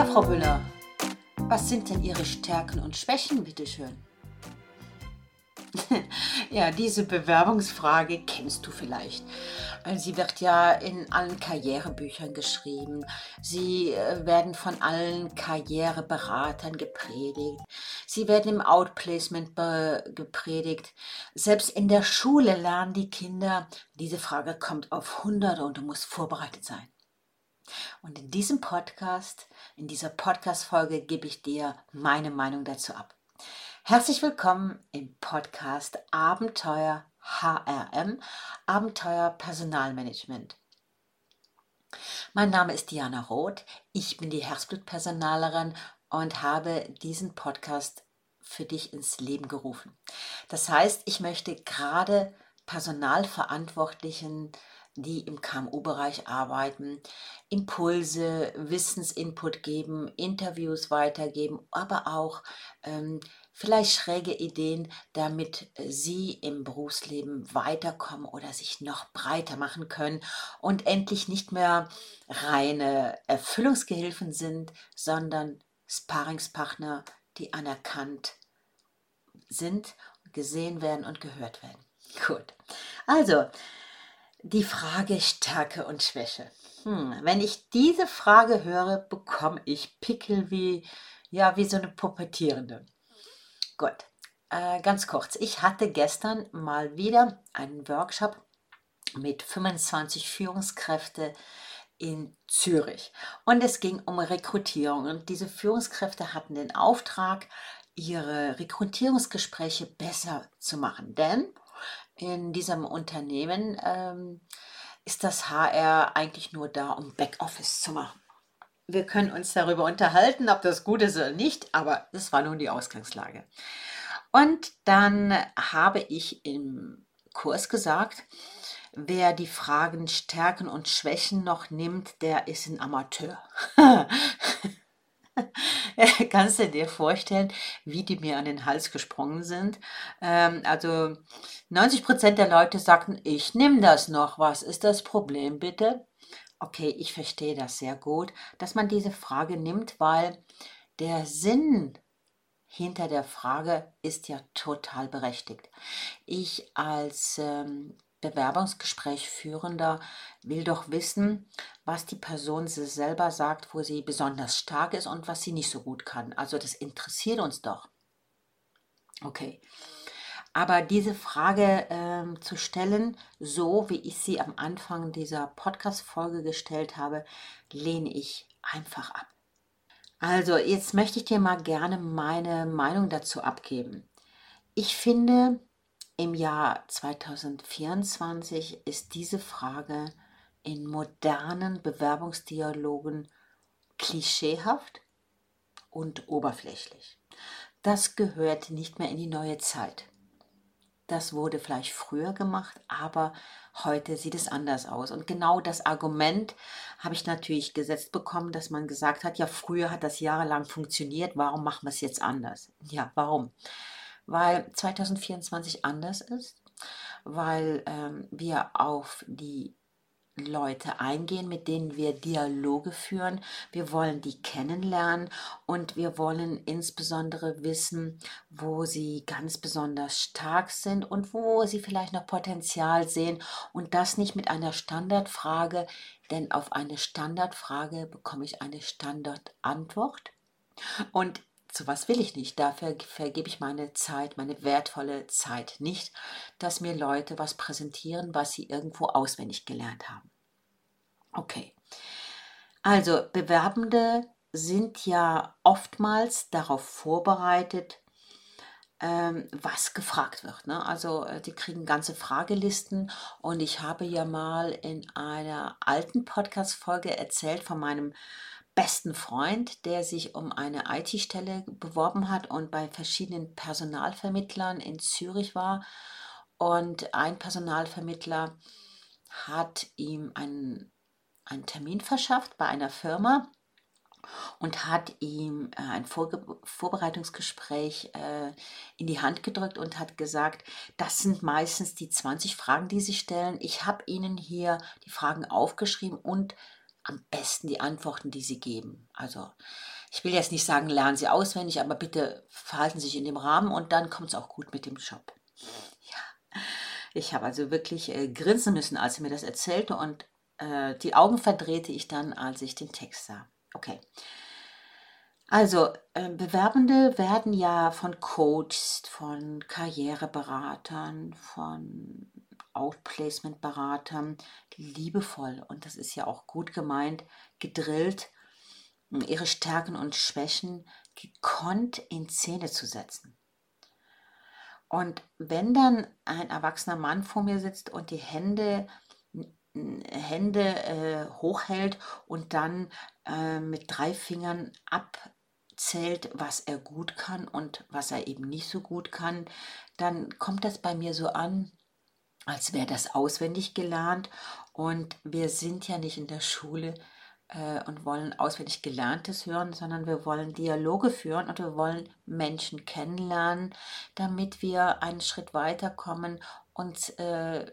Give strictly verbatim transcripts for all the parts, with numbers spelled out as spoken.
Frau Büller, was sind denn Ihre Stärken und Schwächen, bitteschön? Ja, diese Bewerbungsfrage kennst du vielleicht. Äh, Sie wird ja in allen Karrierebüchern geschrieben. Sie äh, werden von allen Karriereberatern gepredigt. Sie werden im Outplacement be gepredigt. Selbst in der Schule lernen die Kinder, diese Frage kommt auf Hunderte und du musst vorbereitet sein. Und in diesem Podcast, in dieser Podcast-Folge gebe ich dir meine Meinung dazu ab. Herzlich willkommen im Podcast Abenteuer H R M, Abenteuer Personalmanagement. Mein Name ist Diana Roth, ich bin die Herzblutpersonalerin und habe diesen Podcast für dich ins Leben gerufen. Das heißt, ich möchte gerade Personalverantwortlichen, die im K M U-Bereich arbeiten, Impulse, Wissensinput geben, Interviews weitergeben, aber auch ähm, vielleicht schräge Ideen, damit äh, sie im Berufsleben weiterkommen oder sich noch breiter machen können und endlich nicht mehr reine Erfüllungsgehilfen sind, sondern Sparringspartner, die anerkannt sind, gesehen werden und gehört werden. Gut. Also, die Frage Stärke und Schwäche. Hm, wenn ich diese Frage höre, bekomme ich Pickel wie, ja, wie so eine Pubertierende. Gut, äh, ganz kurz. Ich hatte gestern mal wieder einen Workshop mit fünfundzwanzig Führungskräfte in Zürich. Und es ging um Rekrutierung. Und diese Führungskräfte hatten den Auftrag, ihre Rekrutierungsgespräche besser zu machen. Denn in diesem Unternehmen ähm, ist das H R eigentlich nur da, um Backoffice zu machen. Wir können uns darüber unterhalten, ob das gut ist oder nicht, aber das war nun die Ausgangslage. Und dann habe ich im Kurs gesagt, wer die Fragen Stärken und Schwächen noch nimmt, der ist ein Amateur. Kannst du dir vorstellen, wie die mir an den Hals gesprungen sind? Ähm, also neunzig Prozent der Leute sagten, ich nehme das noch. Was ist das Problem, bitte? Okay, ich verstehe das sehr gut, dass man diese Frage nimmt, weil der Sinn hinter der Frage ist ja total berechtigt. Ich als ähm, Bewerbungsgesprächführender will doch wissen, was die Person se- selber sagt, wo sie besonders stark ist und was sie nicht so gut kann. Also das interessiert uns doch. Okay. Aber diese Frage ähm, zu stellen, so wie ich sie am Anfang dieser Podcast-Folge gestellt habe, lehne ich einfach ab. Also, jetzt möchte ich dir mal gerne meine Meinung dazu abgeben. Ich finde, im Jahr zweitausendvierundzwanzig ist diese Frage in modernen Bewerbungsdialogen klischeehaft und oberflächlich. Das gehört nicht mehr in die neue Zeit. Das wurde vielleicht früher gemacht, aber heute sieht es anders aus. Und genau das Argument habe ich natürlich gesetzt bekommen, dass man gesagt hat, ja, früher hat das jahrelang funktioniert, warum machen wir es jetzt anders? Ja, warum? Weil zweitausendvierundzwanzig anders ist, weil ähm, wir auf die Leute eingehen, mit denen wir Dialoge führen. Wir wollen die kennenlernen und wir wollen insbesondere wissen, wo sie ganz besonders stark sind und wo sie vielleicht noch Potenzial sehen. Und das nicht mit einer Standardfrage, denn auf eine Standardfrage bekomme ich eine Standardantwort. Und sowas will ich nicht. Dafür vergebe ich meine Zeit, meine wertvolle Zeit nicht, dass mir Leute was präsentieren, was sie irgendwo auswendig gelernt haben. Okay, also Bewerbende sind ja oftmals darauf vorbereitet, ähm, was gefragt wird. Ne? Also äh, die kriegen ganze Fragelisten und ich habe ja mal in einer alten Podcast-Folge erzählt von meinem besten Freund, der sich um eine I T-Stelle beworben hat und bei verschiedenen Personalvermittlern in Zürich war. Und ein Personalvermittler hat ihm einen, einen Termin verschafft bei einer Firma und hat ihm äh, ein Vorge Vorbereitungsgespräch äh, in die Hand gedrückt und hat gesagt, das sind meistens die zwanzig Fragen, die Sie stellen. Ich habe Ihnen hier die Fragen aufgeschrieben und am besten die Antworten, die Sie geben. Also Ich will jetzt nicht sagen, lernen Sie auswendig, aber bitte verhalten Sie sich in dem Rahmen und dann kommt es auch gut mit dem Job. Ja, ich habe also wirklich äh, grinsen müssen, als sie mir das erzählte und äh, die Augen verdrehte ich dann, als ich den Text sah. Okay. Also, äh, Bewerbende werden ja von Coaches, von Karriereberatern, von Outplacement-Beratern liebevoll, und das ist ja auch gut gemeint, gedrillt, m, ihre Stärken und Schwächen gekonnt in Szene zu setzen. Und wenn dann ein erwachsener Mann vor mir sitzt und die Hände, n- n- Hände äh, hochhält und dann äh, mit drei Fingern abzählt, was er gut kann und was er eben nicht so gut kann, dann kommt das bei mir so an, als wäre das auswendig gelernt. Und wir sind ja nicht in der Schule äh, und wollen auswendig Gelerntes hören, sondern wir wollen Dialoge führen und wir wollen Menschen kennenlernen, damit wir einen Schritt weiterkommen und äh,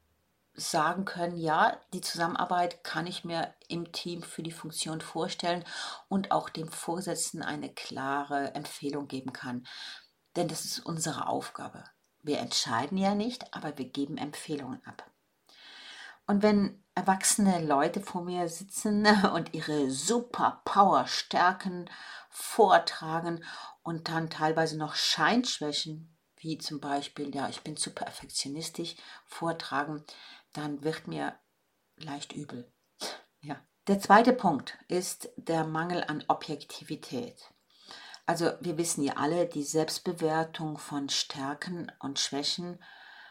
sagen können, ja, die Zusammenarbeit kann ich mir im Team für die Funktion vorstellen und auch dem Vorgesetzten eine klare Empfehlung geben kann. Denn das ist unsere Aufgabe. Wir entscheiden ja nicht, aber wir geben Empfehlungen ab. Und wenn erwachsene Leute vor mir sitzen und ihre Superpower-Stärken vortragen und dann teilweise noch Scheinschwächen, wie zum Beispiel, ja, ich bin zu perfektionistisch, vortragen, dann wird mir leicht übel. Ja. Der zweite Punkt ist der Mangel an Objektivität. Also wir wissen ja alle, die Selbstbewertung von Stärken und Schwächen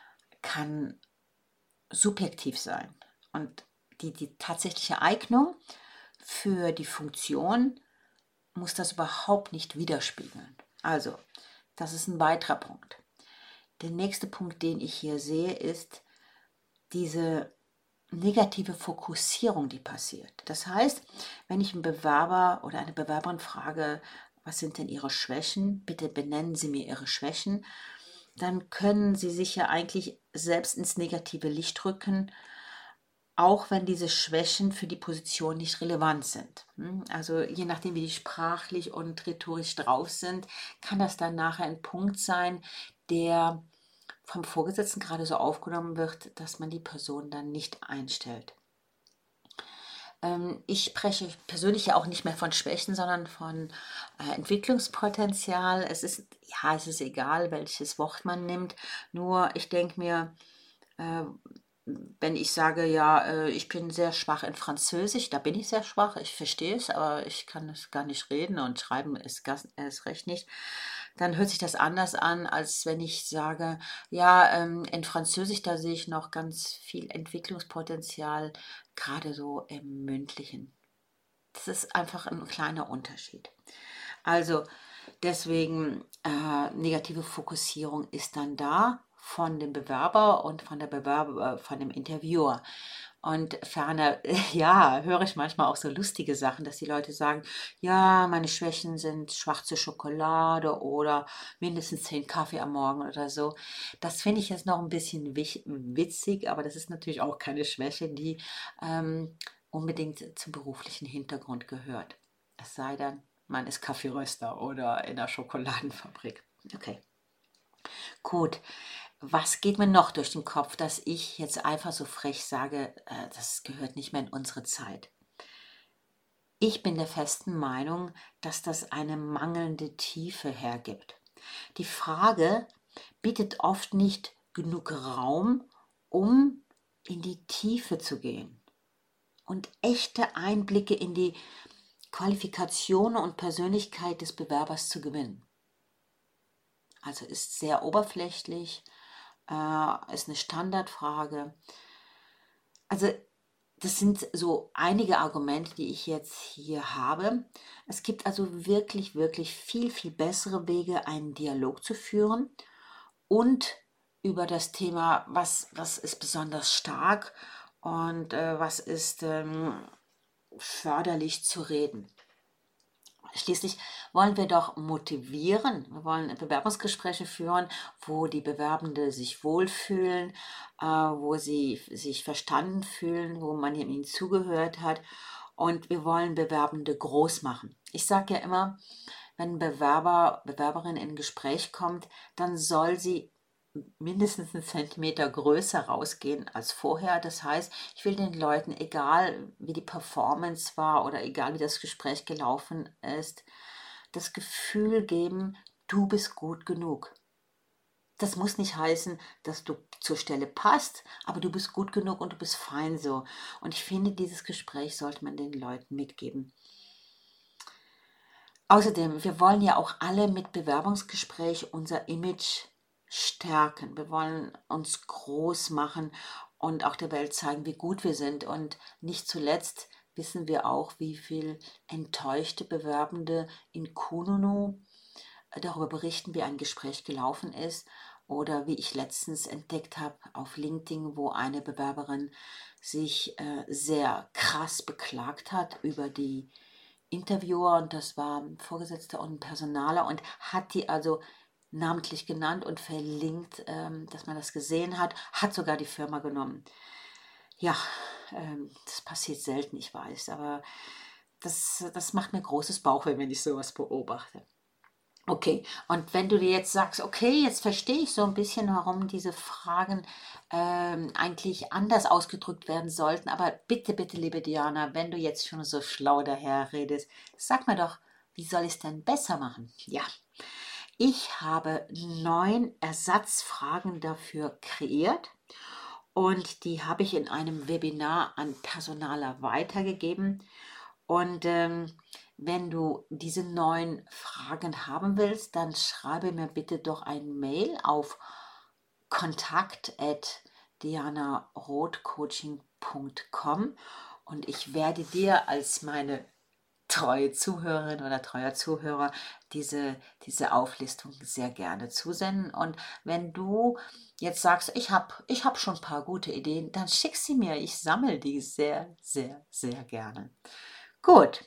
kann subjektiv sein. Und die, die tatsächliche Eignung für die Funktion muss das überhaupt nicht widerspiegeln. Also, das ist ein weiterer Punkt. Der nächste Punkt, den ich hier sehe, ist diese negative Fokussierung, die passiert. Das heißt, wenn ich einen Bewerber oder eine Bewerberin frage, was sind denn Ihre Schwächen? Bitte benennen Sie mir Ihre Schwächen. Dann können Sie sich ja eigentlich selbst ins negative Licht rücken, auch wenn diese Schwächen für die Position nicht relevant sind. Hm, Also je nachdem, wie die sprachlich und rhetorisch drauf sind, kann das dann nachher ein Punkt sein, der vom Vorgesetzten gerade so aufgenommen wird, dass man die Person dann nicht einstellt. Ähm, ich spreche persönlich ja auch nicht mehr von Schwächen, sondern von äh, Entwicklungspotenzial. Es ist, ja, es ist egal, welches Wort man nimmt. Nur ich denke mir, äh, wenn ich sage, ja, äh, ich bin sehr schwach in Französisch, da bin ich sehr schwach, ich verstehe es, aber ich kann es gar nicht reden und schreiben ist gas- erst recht nicht, dann hört sich das anders an, als wenn ich sage, ja, ähm, in Französisch, da sehe ich noch ganz viel Entwicklungspotenzial, gerade so im Mündlichen. Das ist einfach ein kleiner Unterschied. Also deswegen äh, negative Fokussierung ist dann da von dem Bewerber und von der Bewerber, äh, von dem Interviewer. Und ferner, ja, höre ich manchmal auch so lustige Sachen, dass die Leute sagen, ja, meine Schwächen sind schwarze Schokolade oder mindestens zehn Kaffee am Morgen oder so. Das finde ich jetzt noch ein bisschen wich- witzig, aber das ist natürlich auch keine Schwäche, die ähm, unbedingt zum beruflichen Hintergrund gehört. Es sei denn, man ist Kaffeeröster oder in der Schokoladenfabrik. Okay, gut. Was geht mir noch durch den Kopf, dass ich jetzt einfach so frech sage, äh, das gehört nicht mehr in unsere Zeit? Ich bin der festen Meinung, dass das eine mangelnde Tiefe hergibt. Die Frage bietet oft nicht genug Raum, um in die Tiefe zu gehen und echte Einblicke in die Qualifikationen und Persönlichkeit des Bewerbers zu gewinnen. Also ist sehr oberflächlich, äh, ist eine Standardfrage. Also das sind so einige Argumente, die ich jetzt hier habe. Es gibt also wirklich, wirklich viel, viel bessere Wege, einen Dialog zu führen und über das Thema, was, was ist besonders stark und äh, was ist ähm, förderlich zu reden. Schließlich wollen wir doch motivieren. Wir wollen Bewerbungsgespräche führen, wo die Bewerbende sich wohlfühlen, äh, wo sie sich verstanden fühlen, wo man ihnen zugehört hat. und wir wollen Bewerbende groß machen. Ich sage ja immer, wenn ein Bewerber, Bewerberin in ein Gespräch kommt, dann soll sie mindestens einen Zentimeter größer rausgehen als vorher. Das heißt, ich will den Leuten, egal wie die Performance war oder egal wie das Gespräch gelaufen ist, das Gefühl geben, du bist gut genug. Das muss nicht heißen, dass du zur Stelle passt, aber du bist gut genug und du bist fein so. Und ich finde, dieses Gespräch sollte man den Leuten mitgeben. Außerdem, wir wollen ja auch alle mit Bewerbungsgespräch unser Image stärken. Wir wollen uns groß machen und auch der Welt zeigen, wie gut wir sind. Und nicht zuletzt wissen wir auch, wie viel enttäuschte Bewerbende in Kununu darüber berichten, wie ein Gespräch gelaufen ist. Oder wie ich letztens entdeckt habe auf LinkedIn, wo eine Bewerberin sich äh, sehr krass beklagt hat über die Interviewer, und das war ein Vorgesetzter und ein Personaler, und hat die also namentlich genannt und verlinkt, ähm, dass man das gesehen hat, hat sogar die Firma genommen. Ja, ähm, das passiert selten, ich weiß, aber das, das macht mir großes Bauchweh, wenn ich sowas beobachte. Okay, und wenn du dir jetzt sagst, okay, jetzt verstehe ich so ein bisschen, warum diese Fragen ähm, eigentlich anders ausgedrückt werden sollten, aber bitte, bitte, liebe Diana, wenn du jetzt schon so schlau daher redest, sag mir doch, wie soll ich es denn besser machen? Ja, ich habe neun Ersatzfragen dafür kreiert und die habe ich in einem Webinar an Personaler weitergegeben. Und ähm, wenn du diese neun Fragen haben willst, dann schreibe mir bitte doch ein Mail auf kontakt at dianarothcoaching punkt com und ich werde dir als meine treue Zuhörerin oder treuer Zuhörer diese, diese Auflistung sehr gerne zusenden. Und wenn du jetzt sagst, ich habe ich hab schon ein paar gute Ideen, dann schick sie mir. Ich sammle die sehr, sehr, sehr gerne. Gut,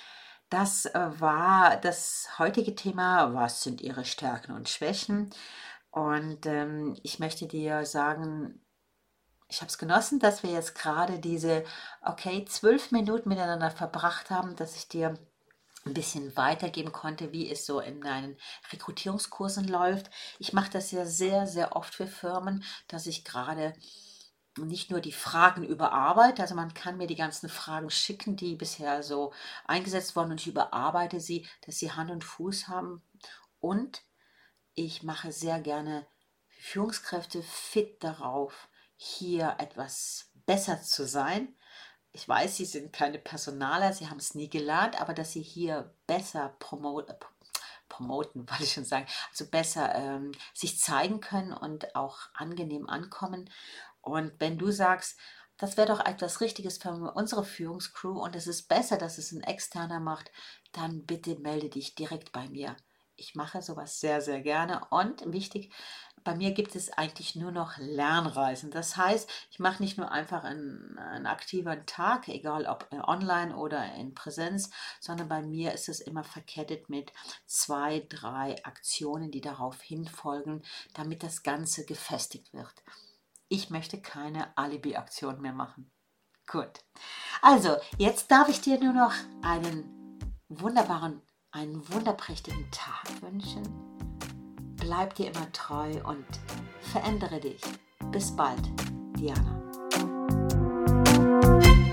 das äh, war das heutige Thema. Was sind Ihre Stärken und Schwächen? Und ähm, ich möchte dir sagen, ich habe es genossen, dass wir jetzt gerade diese, okay, zwölf Minuten miteinander verbracht haben, dass ich dir ein bisschen weitergeben konnte, wie es so in meinen Rekrutierungskursen läuft. Ich mache das ja sehr, sehr oft für Firmen, dass ich gerade nicht nur die Fragen überarbeite, also man kann mir die ganzen Fragen schicken, die bisher so eingesetzt wurden, und ich überarbeite sie, dass sie Hand und Fuß haben. Und ich mache sehr gerne Führungskräfte fit darauf, hier etwas besser zu sein. Ich weiß, Sie sind keine Personaler, Sie haben es nie gelernt, aber dass Sie hier besser promo äh, promoten, wollte ich schon sagen, also besser ähm, sich zeigen können und auch angenehm ankommen. Und wenn du sagst, das wäre doch etwas Richtiges für unsere Führungscrew und es ist besser, dass es ein Externer macht, dann bitte melde dich direkt bei mir. Ich mache sowas sehr, sehr gerne, und wichtig, bei mir gibt es eigentlich nur noch Lernreisen. Das heißt, ich mache nicht nur einfach einen, einen aktiven Tag, egal ob äh, online oder in Präsenz, sondern bei mir ist es immer verkettet mit zwei, drei Aktionen, die darauf hinfolgen, damit das Ganze gefestigt wird. Ich möchte keine Alibi-Aktion mehr machen. Gut. Also, jetzt darf ich dir nur noch einen wunderbaren, einen wunderprächtigen Tag wünschen. Bleib dir immer treu und verändere dich. Bis bald, Diana.